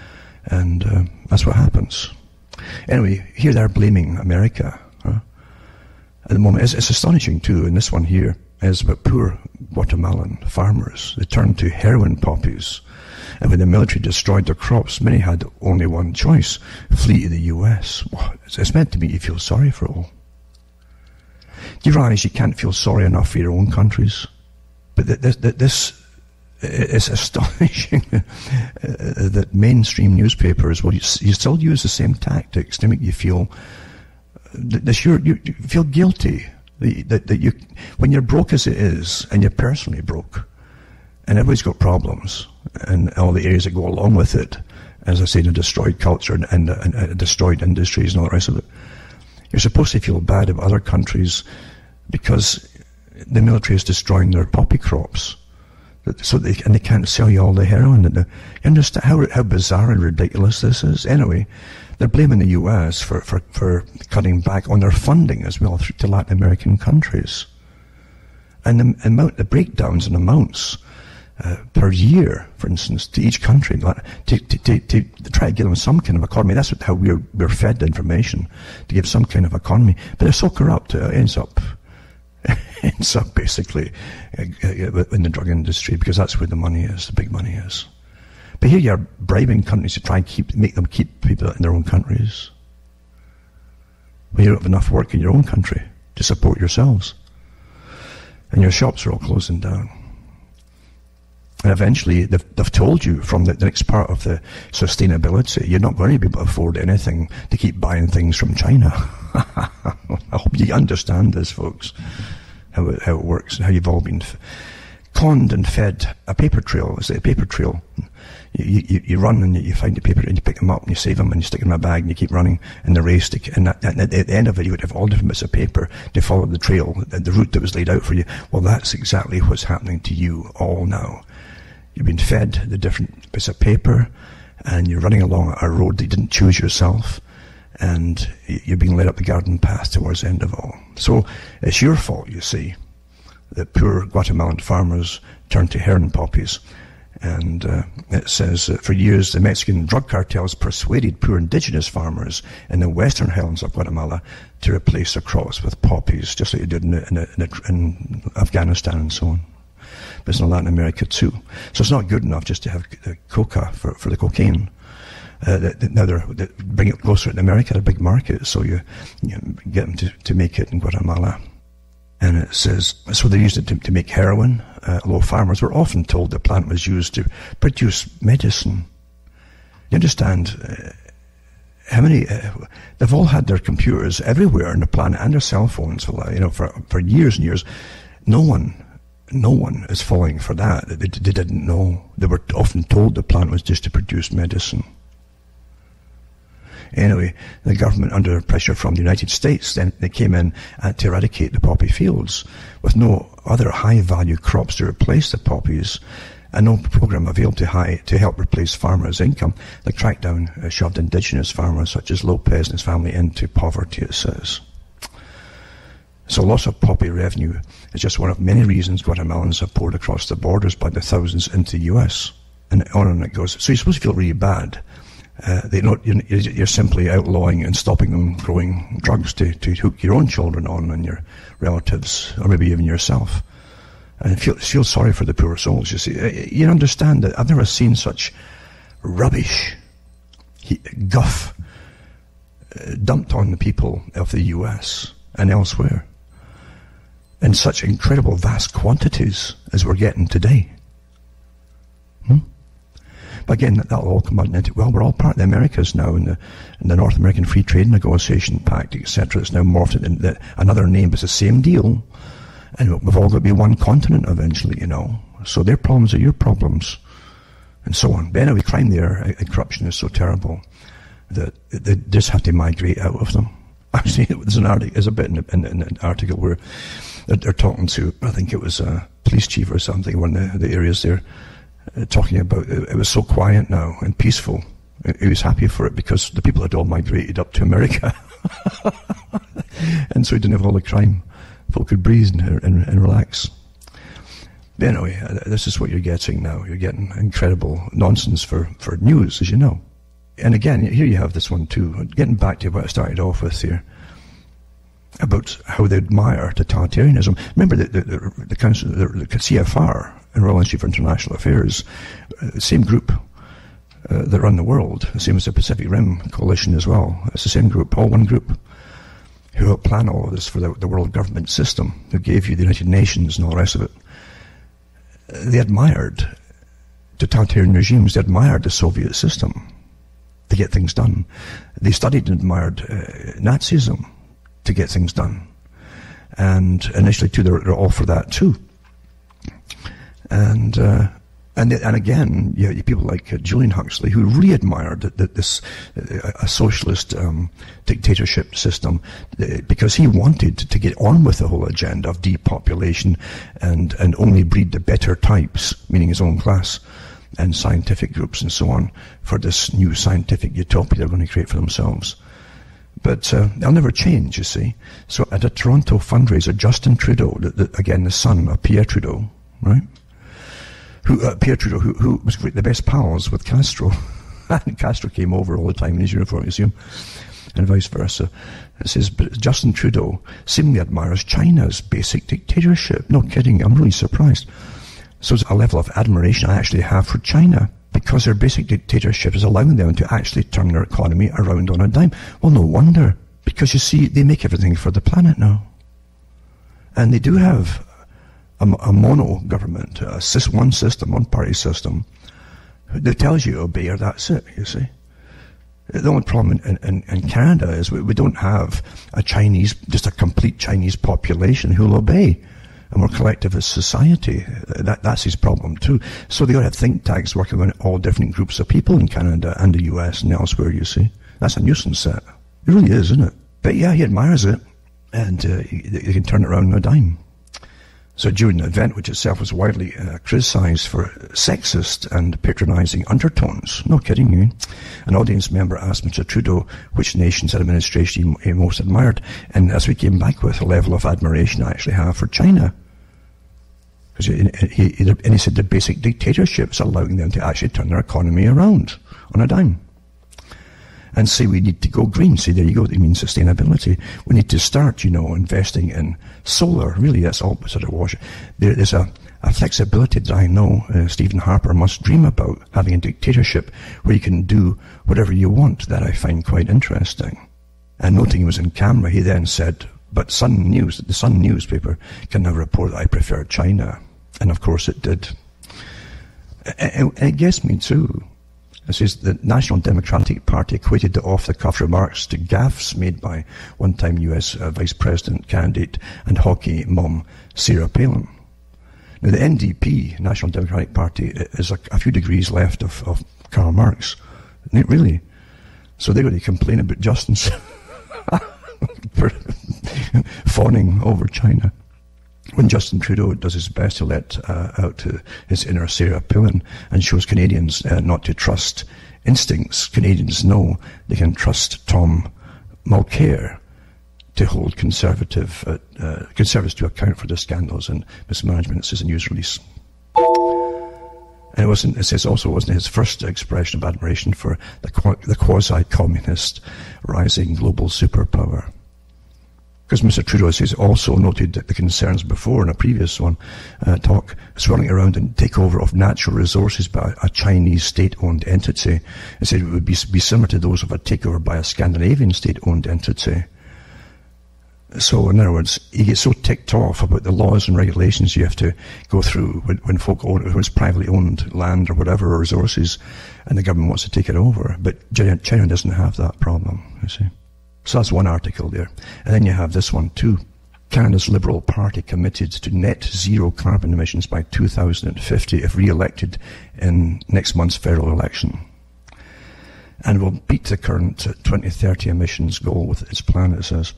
And uh, that's what happens. Anyway, here they're blaming America. Huh? At the moment, it's, it's astonishing too, and this one here is about poor Guatemalan farmers. They turned to heroin poppies, and when the military destroyed their crops, many had only one choice: flee to the U S. Well, it's, it's meant to make you feel sorry for all. Do you realise you can't feel sorry enough for your own countries? But th th th this is astonishing that mainstream newspapers, well, you, you still use the same tactics to make you feel that you're, you feel guilty. That, that you, when you're broke as it is, and you're personally broke, and everybody's got problems, and all the areas that go along with it, as I say, the destroyed culture and, and, and, and destroyed industries and all the rest of it, you're supposed to feel bad about other countries because the military is destroying their poppy crops, so they and they can't sell you all the heroin. And the, you understand how how bizarre and ridiculous this is? Anyway, they're blaming the U S for, for, for cutting back on their funding as well to Latin American countries. And the amount, the breakdowns in amounts uh, per year, for instance, to each country, to, to, to, to try to give them some kind of economy. That's what, how we're, we're fed the information, to give some kind of economy. But they're so corrupt, it ends up, ends up basically uh, in the drug industry, because that's where the money is, the big money is. But here you're bribing countries to try and keep, make them keep people in their own countries. Well, you don't have enough work in your own country to support yourselves. And your shops are all closing down. And eventually, they've, they've told you from the, the next part of the sustainability, you're not going to be able to afford anything to keep buying things from China. I hope you understand this, folks, how it, how it works, and how you've all been conned and fed a paper trail. Is it a paper trail? You, you, you run and you find the paper and you pick them up and you save them and you stick them in a bag and you keep running in the race. To, and at, at, at the end of it, you would have all different bits of paper to follow the trail, the, the route that was laid out for you. Well, that's exactly what's happening to you all now. You've been fed the different bits of paper and you're running along a road that you didn't choose yourself, and you're being led up the garden path towards the end of it all. So it's your fault, you see, that poor Guatemalan farmers turned to heroin poppies. And uh, it says that for years the Mexican drug cartels persuaded poor indigenous farmers in the western highlands of Guatemala to replace their crops with poppies, just like they did in, in, in, in Afghanistan and so on. But it's in Latin America too. So it's not good enough just to have the coca for, for the cocaine. Uh, they, they, now they're, they bring it closer to America, a big market, so you, you get them to, to make it in Guatemala. And it says, so they used it to, to make heroin, uh, although farmers were often told the plant was used to produce medicine. You understand uh, how many, uh, they've all had their computers everywhere on the planet and their cell phones for, you know, for, for years and years. No one, no one is falling for that. They, they didn't know. They were often told the plant was just to produce medicine. Anyway, the government, under pressure from the United States, then they came in uh, to eradicate the poppy fields with no other high-value crops to replace the poppies, and no program available to, high, to help replace farmers' income. The crackdown uh, shoved indigenous farmers such as Lopez and his family into poverty, it says. So loss of poppy revenue is just one of many reasons Guatemalans have poured across the borders by the thousands into the U S. And on and it goes. So you're supposed to feel really bad. Uh, they not, you're, you're simply outlawing and stopping them growing drugs to, to hook your own children on and your relatives, or maybe even yourself. And feel, feel sorry for the poor souls, you see. You understand that I've never seen such rubbish, he, guff, uh, dumped on the people of the U S and elsewhere in such incredible vast quantities as we're getting today. Hmm? But again, that'll all come out into, well, we're all part of the Americas now, in the, in the North American Free Trade Negotiation Pact, et cetera. It's now morphed into another name, but it's the same deal. And we've all got to be one continent eventually, you know. So their problems are your problems, and so on. But anyway, crime there and corruption is so terrible that they just have to migrate out of them. Actually, there's an article, there's a bit in, in, in an article where they're, they're talking to, I think it was a police chief or something, one of the, the areas there, uh, talking about it, it was so quiet now and peaceful. He was happy for it because the people had all migrated up to America. And so he didn't have all the crime. Folk could breathe and, and, and relax. But anyway, this is what you're getting now. You're getting incredible nonsense for, for news, as you know. And again, here you have this one too. Getting back to what I started off with here, about how they admire totalitarianism. Remember the, the, the, the, council, the, the C F R, the Royal Institute for International Affairs, uh, same group uh, that run the world, the same as the Pacific Rim Coalition as well. It's the same group, all one group, who helped plan all of this for the, the world government system, who gave you the United Nations and all the rest of it. They admired totalitarian regimes. They admired the Soviet system to get things done. They studied and admired uh, Nazism to get things done. And initially, too, they're, they're all for that, too. And uh, and and again, you have people like uh, Julian Huxley, who really admired that, that this uh, a socialist um, dictatorship system, uh, because he wanted to get on with the whole agenda of depopulation and, and only breed the better types, meaning his own class, and scientific groups and so on, for this new scientific utopia they're going to create for themselves. But uh, they'll never change, you see. So at a Toronto fundraiser, Justin Trudeau, the, the, again the son of Pierre Trudeau, right? Who uh, Pierre Trudeau, who, who was great, the best pals with Castro. And Castro came over all the time in his uniform, you see him, and vice versa. It says, but Justin Trudeau seemingly admires China's basic dictatorship. No kidding, I'm really surprised. So it's a level of admiration I actually have for China, because their basic dictatorship is allowing them to actually turn their economy around on a dime. Well, no wonder, because you see, they make everything for the planet now. And they do have a, a mono government, a one system, one party system, that tells you to obey, or that's it, you see. The only problem in, in, in Canada is we, we don't have a Chinese, just a complete Chinese population who'll obey. And we're collectivist society. That, that's his problem too. So they got to have think tanks working on all different groups of people in Canada and the U S and elsewhere, you see. That's a nuisance set. It really is, isn't it? But yeah, he admires it. And uh, they can turn it around in a dime. So during the event, which itself was widely uh, criticized for sexist and patronizing undertones, no kidding you, an audience member asked Mister Trudeau which nation's administration he, he most admired. And as we came back with, a level of admiration I actually have for China. Because he, he, he, and he said the basic dictatorship is allowing them to actually turn their economy around on a dime. And say we need to go green. See, there you go, it means sustainability. We need to start, you know, investing in solar. Really, that's all sort of wash. There, there's a, a flexibility that I know uh, Stephen Harper must dream about, having a dictatorship where you can do whatever you want. That I find quite interesting. And noting he was in camera, he then said, but Sun News, the Sun newspaper, can now report that I prefer China. And of course it did. And it gets me too. It says the National Democratic Party equated the off-the-cuff remarks to gaffes made by one-time U S uh, Vice President candidate and hockey mom Sarah Palin. Now the N D P, National Democratic Party, is a, a few degrees left of, of Karl Marx. Really. So they're going to complain about Justin's for fawning over China. When Justin Trudeau does his best to let uh, out uh, his inner Sarah Palin and shows Canadians uh, not to trust instincts, Canadians know they can trust Tom Mulcair to hold conservative uh, uh, conservatives to account for the scandals and mismanagement. It says in news release. And it wasn't. It says also it wasn't his first expression of admiration for the, the quasi-communist rising global superpower. Because Mister Trudeau says also noted that the concerns before in a previous one uh, talk swirling around and takeover of natural resources by a Chinese state-owned entity. He said it would be, be similar to those of a takeover by a Scandinavian state-owned entity. So, in other words, you get so ticked off about the laws and regulations you have to go through when, when folk own, when it's privately owned land or whatever, or resources, and the government wants to take it over. But China, China doesn't have that problem, you see. So that's one article there. And then you have this one too. Canada's Liberal Party committed to net zero carbon emissions by two thousand fifty if re-elected in next month's federal election. And will beat the current twenty thirty emissions goal with its plan, it says.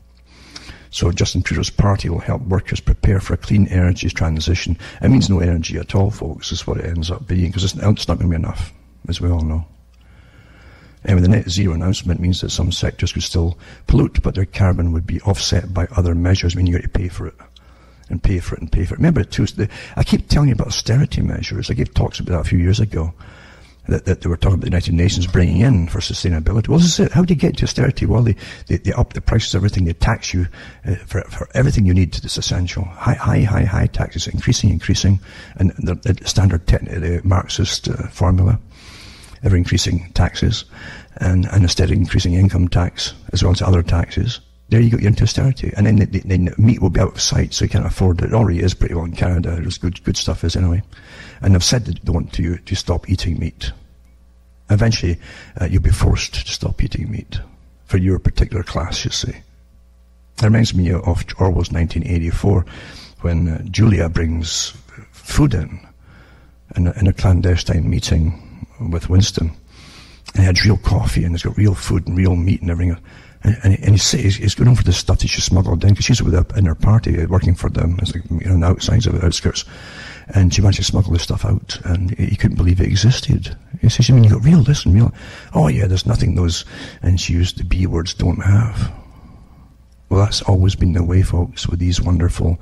So Justin Trudeau's party will help workers prepare for a clean energy transition. It means no energy at all, folks, is what it ends up being, because it's, it's not going to be enough, as we all know. Anyway, the net zero announcement means that some sectors could still pollute, but their carbon would be offset by other measures. I mean, you got to pay for it, and pay for it, and pay for it. Remember, too, the, I keep telling you about austerity measures. I gave talks about that a few years ago, that, that they were talking about the United Nations bringing in for sustainability. Well, this is it. How do you get to austerity? Well, they, they, they up the prices of everything. They tax you uh, for, for everything you need that's essential. High, high, high, high taxes, increasing, increasing, and the, the standard te- the Marxist uh, formula, ever-increasing taxes, and, and a steady increasing income tax, as well as other taxes. There you go, you're into austerity. And then the, the, the meat will be out of sight, so you can't afford it. It already is pretty well in Canada. There's good, good stuff is anyway. And they've said that they want to, to stop eating meat. Eventually, uh, you'll be forced to stop eating meat for your particular class, you see. It reminds me of Orwell's nineteen eighty-four, when uh, Julia brings food in, in a, in a clandestine meeting with Winston. And he had real coffee, and he's got real food and real meat and everything. And, and, and he's, he's, he's going on for the stuff that she smuggled in, because she's with her, in her party, working for them, as like, you know, on the outsides of the outskirts. And she managed to smuggle this stuff out, and he couldn't believe it existed. He says, I mean, you got real this and real. Oh yeah, there's nothing those, and she used the B words, don't have. Well, that's always been the way, folks, with these wonderful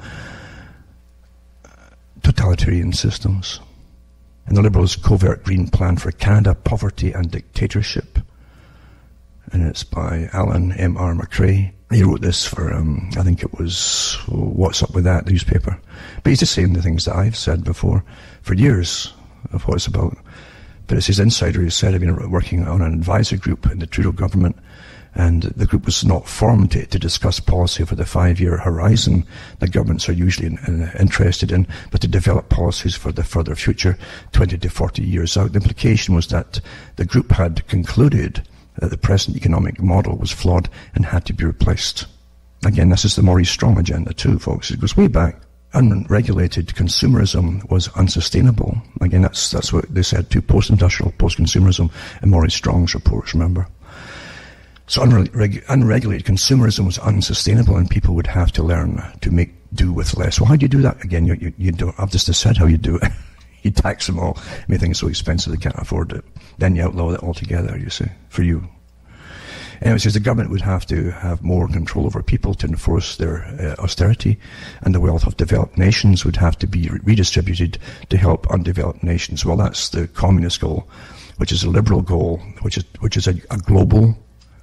totalitarian systems. And the Liberals' covert green plan for Canada, poverty and dictatorship. And it's by Alan M R McRae. He wrote this for, um, I think it was oh, What's Up With That newspaper. But he's just saying the things that I've said before for years of what it's about. But it's his insider who said, I've been working on an advisory group in the Trudeau government, and the group was not formed to, to discuss policy for the five-year horizon that governments are usually in, in, interested in, but to develop policies for the further future, twenty to forty years out. The implication was that the group had concluded that the present economic model was flawed and had to be replaced. Again, this is the Maurice Strong agenda too, folks. It goes way back. Unregulated consumerism was unsustainable. Again, that's that's what they said too, post-industrial, post-consumerism in Maurice Strong's reports, remember. So unreg- unregulated consumerism was unsustainable, and people would have to learn to make do with less. Well, how do you do that? Again, you, you, you don't, I've just said how you do it. You tax them all, make things so expensive they can't afford it. Then you outlaw it altogether, you see, for you. Anyway, it says the government would have to have more control over people to enforce their uh, austerity, and the wealth of developed nations would have to be re- redistributed to help undeveloped nations. Well, that's the communist goal, which is a liberal goal, which is which is a, a global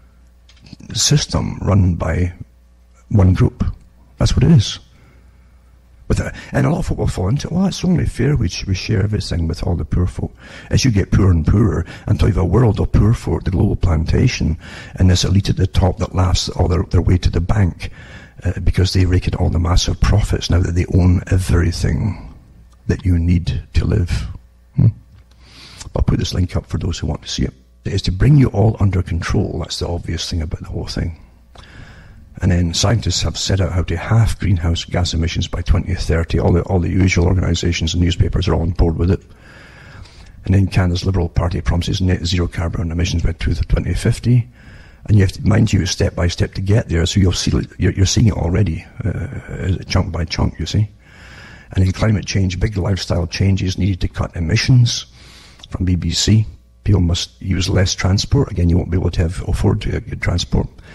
system run by one group. That's what it is. With a, and a lot of folk will fall into it. Well, it's only fair we, we share everything with all the poor folk. As you get poorer and poorer, until you have a world of poor folk, the global plantation, and this elite at the top that laughs all their, their way to the bank uh, because they rake in all the massive profits now that they own everything that you need to live. Hmm? I'll put this link up for those who want to see it. It is to bring you all under control. That's the obvious thing about the whole thing. And then scientists have set out how to halve greenhouse gas emissions by twenty thirty. All the, all the usual organisations and newspapers are all on board with it. And then Canada's Liberal Party promises net zero carbon emissions by twenty fifty. And you have to, mind you, step by step to get there. So you'll see, you're, you're seeing it already, uh, chunk by chunk, you see. And in climate change, big lifestyle changes needed to cut emissions. From B B C, people must use less transport. Again, you won't be able to have afford to get transport.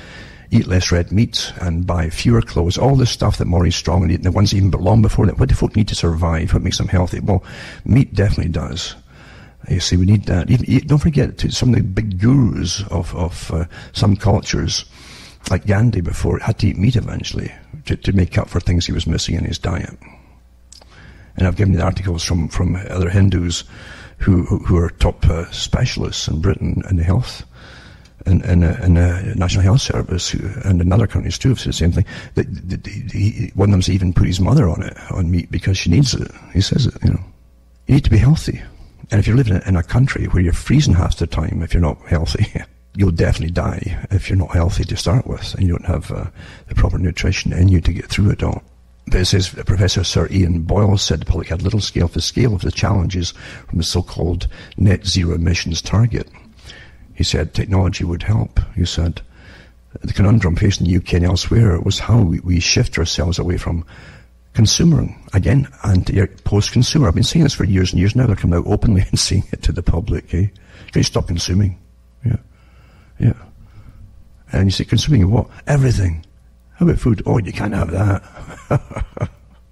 eat less red meat and buy fewer clothes, all this stuff that Maurice Strong and the ones even long before that. What do folk need to survive? What makes them healthy? Well, meat definitely does. You see, we need that. Even, don't forget, to some of the big gurus of, of uh, some cultures, like Gandhi before, had to eat meat eventually to, to make up for things he was missing in his diet. And I've given you the articles from, from other Hindus who, who, who are top uh, specialists in Britain in the health, in, in, uh, in the National Health Service, who, and in other countries too, have said the same thing. That, that he, one of them's even put his mother on it, on meat, because she needs it. He says it, you know. You need to be healthy. And if you're living in a country where you're freezing half the time if you're not healthy, you'll definitely die if you're not healthy to start with, and you don't have uh, the proper nutrition in you to get through it all. But it says Professor Sir Ian Boyle said the public had little scale for the scale of the challenges from the so-called net zero emissions target. He said technology would help. He said the conundrum facing the U K and elsewhere was how we, we shift ourselves away from consumering, again, and post-consumer. I've been saying this for years and years now. They're coming out openly and saying it to the public. Eh? Can you stop consuming? Yeah. Yeah. And you say, consuming what? Everything. How about food? Oh, you can't have that.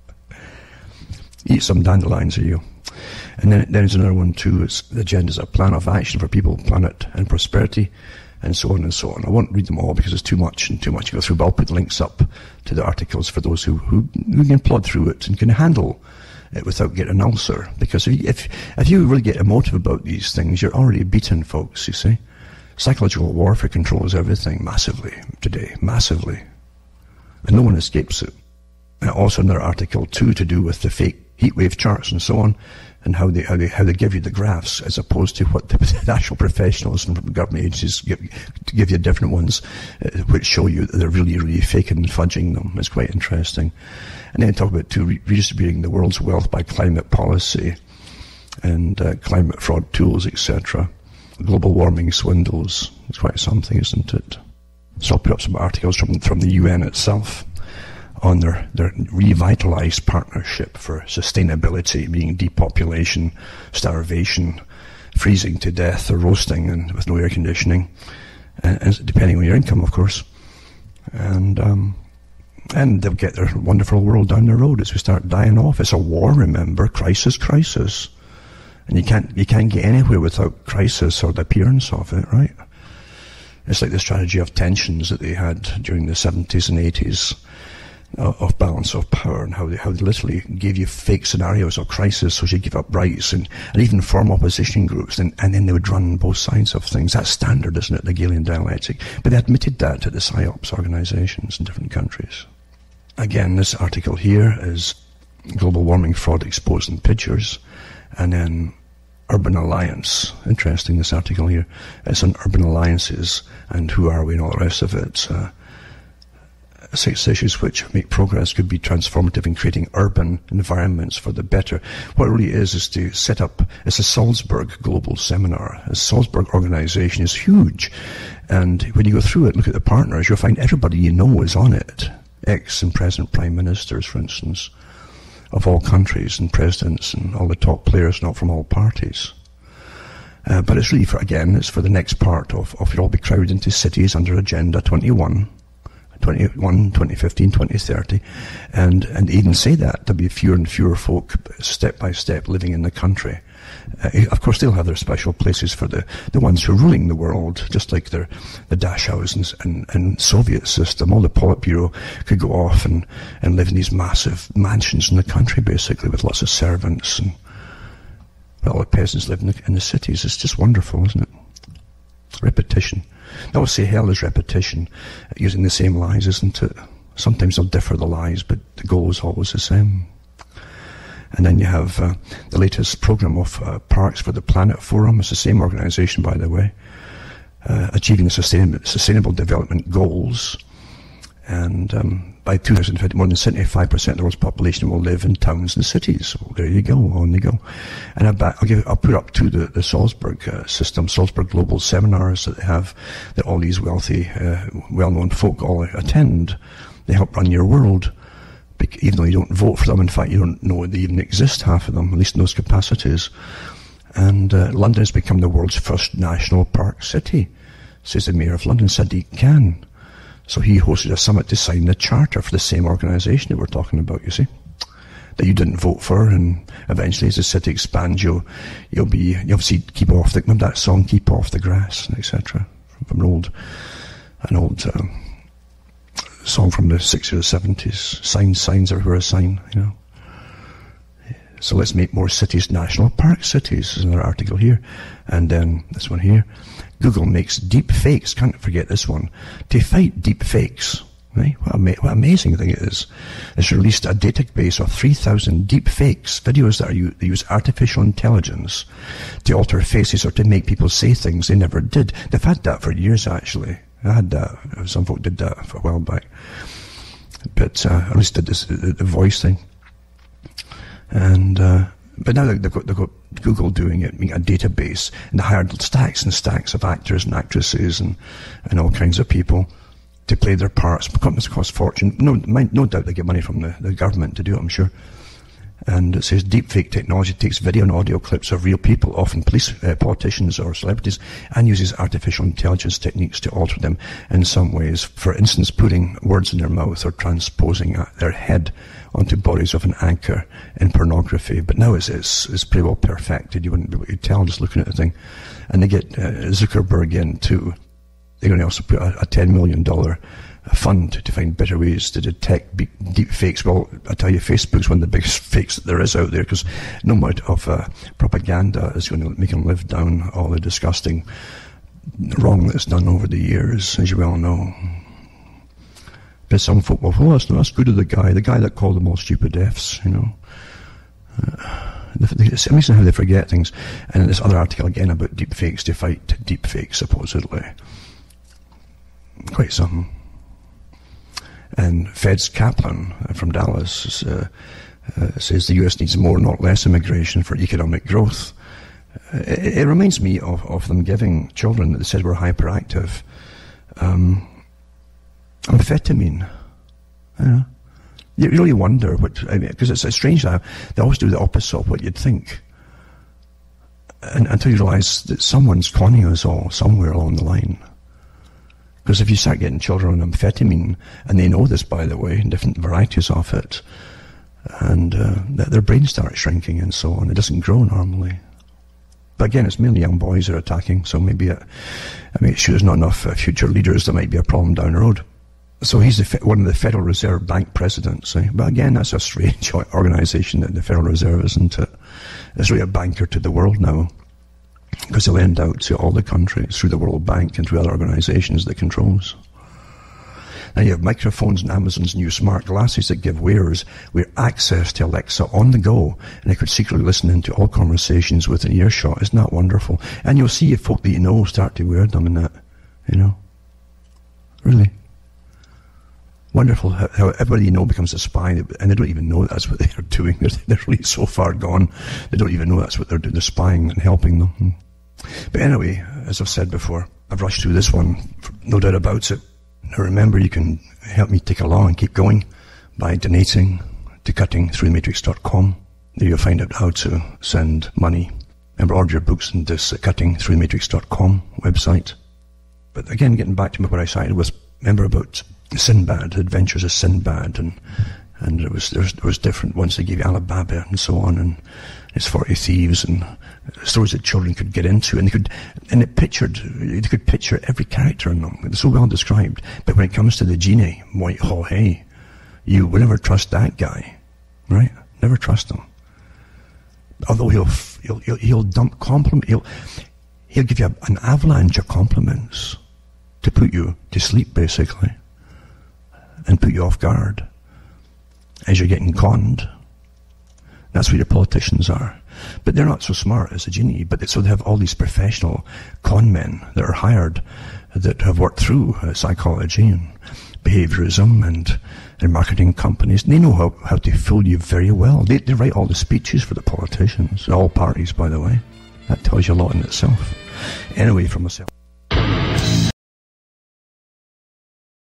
Eat some dandelions, are you? And then, then there's another one too. It's the agenda is a plan of action for people, planet, and prosperity, and so on and so on. I won't read them all because it's too much and too much to go through, but I'll put links up to the articles for those who, who, who can plod through it and can handle it without getting an ulcer. Because if you, if, if you really get emotive about these things, you're already beaten, folks, you see. Psychological warfare controls everything massively today, massively. And no one escapes it. And also another article too to do with the fake heatwave charts and so on, and how they how they how they give you the graphs as opposed to what the, the actual professionals from government agencies give, give you different ones, uh, which show you that they're really really faking and fudging them. It's quite interesting. And then talk about too, re- redistributing the world's wealth by climate policy and uh, climate fraud tools, et cetera. Global warming swindles. It's quite something, isn't it? So I'll put up some articles from from the U N itself on their, their revitalized partnership for sustainability, being depopulation, starvation, freezing to death, or roasting and with no air conditioning, and, and depending on your income, of course. And um, and they'll get their wonderful world down the road as we start dying off. It's a war, remember, crisis, crisis, and you can't you can't get anywhere without crisis or the appearance of it, right? It's like the strategy of tensions that they had during the seventies and eighties. Of balance of power, and how they, how they literally gave you fake scenarios of crisis so you give up rights and, and even form opposition groups, and, and then they would run both sides of things. That's standard, isn't it, the Hegelian dialectic? But they admitted that to the PSYOPs organizations in different countries. Again, this article here is global warming fraud exposed in pictures, and then Urban Alliance. Interesting, this article here. It's on urban alliances and who are we and all the rest of it. Uh, Six issues which make progress could be transformative in creating urban environments for the better. What it really is is to set up, it's a Salzburg Global Seminar. The Salzburg organization is huge. And when you go through it, look at the partners, you'll find everybody you know is on it. Ex and present prime ministers, for instance, of all countries, and presidents, and all the top players, not from all parties. Uh, but it's really for, again, it's for the next part of, of it all be crowded into cities under Agenda twenty-one. twenty-one, twenty fifteen, twenty thirty, and and even say that there'll be fewer and fewer folk step by step living in the country. Uh, of course, they'll have their special places for the, the ones who are ruling the world, just like their, the Dachau's and, and, and Soviet system. All the Politburo could go off and, and live in these massive mansions in the country, basically, with lots of servants, and well, the peasants live in the, in the cities. It's just wonderful, isn't it? Repetition. I would say hell is repetition, using the same lies, isn't it? Sometimes they'll differ, the lies, but the goal is always the same. And then you have uh, the latest program of uh, Parks for the Planet Forum. It's the same organization, by the way, uh, achieving the sustainable, sustainable development goals. And um, by two thousand fifty, more than seventy-five percent of the world's population will live in towns and cities. So there you go, on you go. And I'll, back, I'll, give, I'll put up to the, the Salzburg uh, system, Salzburg Global Seminars that they have, that all these wealthy, uh, well-known folk all attend. They help run your world, even though you don't vote for them. In fact, you don't know they even exist, half of them, at least in those capacities. And uh, London has become the world's first national park city, says the Mayor of London, Sadiq Khan. So he hosted a summit to sign the charter for the same organisation that we're talking about, you see, that you didn't vote for, and eventually as the city expands, you'll, you'll be, you obviously keep off the, remember that song, Keep Off the Grass, et cetera, from an old, an old um, song from the sixties or seventies, signs, signs everywhere a sign, you know. So let's make more cities national park cities, is another article here. And then this one here, Google makes deep fakes, can't forget this one, to fight deep fakes. Right? What, ama- what amazing thing it is. It's released a database of three thousand deep fakes, videos that, are u- that use artificial intelligence to alter faces or to make people say things they never did. They've had that for years, actually. I had that. Some folk did that for a while back. But uh, at least did this, the, the voice thing. And uh, but now they've got, they've got Google doing it, being a database, and they hired stacks and stacks of actors and actresses and, and all kinds of people to play their parts. Companies cost fortune. No, no doubt they get money from the, the government to do it, I'm sure. And it says deepfake technology takes video and audio clips of real people, often police, uh, politicians or celebrities, and uses artificial intelligence techniques to alter them in some ways. For instance, putting words in their mouth or transposing uh, their head onto bodies of an anchor in pornography. But now it's, it's, it's pretty well perfected. You wouldn't be able to tell just looking at the thing. And they get uh, Zuckerberg in too. They're going to also put a, a ten million dollars fund to find better ways to detect be- deep fakes. Well, I tell you, Facebook's one of the biggest fakes that there is out there, because no amount of uh, propaganda is going to make them live down all the disgusting wrong that's done over the years, as you well know. But some folk, well, well that's, that's good of the guy, the guy that called them all stupid F's, you know. Uh, it's amazing how they forget things. And this other article again about deep fakes to fight deep fakes, supposedly. Quite something. And Feds Kaplan from Dallas uh, uh, says the U S needs more, not less, immigration for economic growth. Uh, it, it reminds me of, of them giving children that they said were hyperactive um, amphetamine. You know? You really wonder what, I mean, because it's, it's strange that they always do the opposite of what you'd think. And, until you realise that someone's conning us all somewhere along the line. Because if you start getting children on amphetamine, and they know this, by the way, different varieties of it, and uh, their brains start shrinking and so on, it doesn't grow normally. But again, it's mainly young boys they're attacking, so maybe, it, I mean, sure, there's not enough uh, future leaders, there might be a problem down the road. So he's the, one of the Federal Reserve Bank presidents. Eh? But again, that's a strange organisation, that the Federal Reserve, isn't it? It's really a banker to the world now. Because they lend out to all the countries through the World Bank and through other organisations that controls. Now you have microphones and Amazon's new smart glasses that give wearers with access to Alexa on the go, and they could secretly listen into all conversations within earshot. Isn't that wonderful? And you'll see if folk that you know start to wear them and that, you know. Really. Wonderful how, how everybody you know becomes a spy, and they don't even know that's what they're doing. They're, they're really so far gone, they don't even know that's what they're doing. They're spying and helping them. But anyway, as I've said before, I've rushed through this one, no doubt about it. Now remember, you can help me tick along and keep going by donating to cutting through the matrix dot com. There you'll find out how to send money and order your books in this uh, cutting through the matrix dot com website. But again, getting back to what I cited was, remember about Sinbad, Adventures of Sinbad, and and there was there was, there was different ones. They gave you Alibaba and so on, and his forty thieves, and stories that children could get into, and they could, and it pictured, they could picture every character in them. It's so well described. But when it comes to the genie, boy, oh hey, you would never trust that guy, right? Never trust him. Although he'll he'll he'll, he'll dump compliment, he'll he'll give you an avalanche of compliments to put you to sleep, basically, and put you off guard as you're getting conned. That's what your politicians are. But they're not so smart as a genie. But they, so they have all these professional con men that are hired, that have worked through uh, psychology and behaviorism and, and marketing companies. And they know how, how to fool you very well. They, they write all the speeches for the politicians, all parties, by the way. That tells you a lot in itself. Anyway, from myself.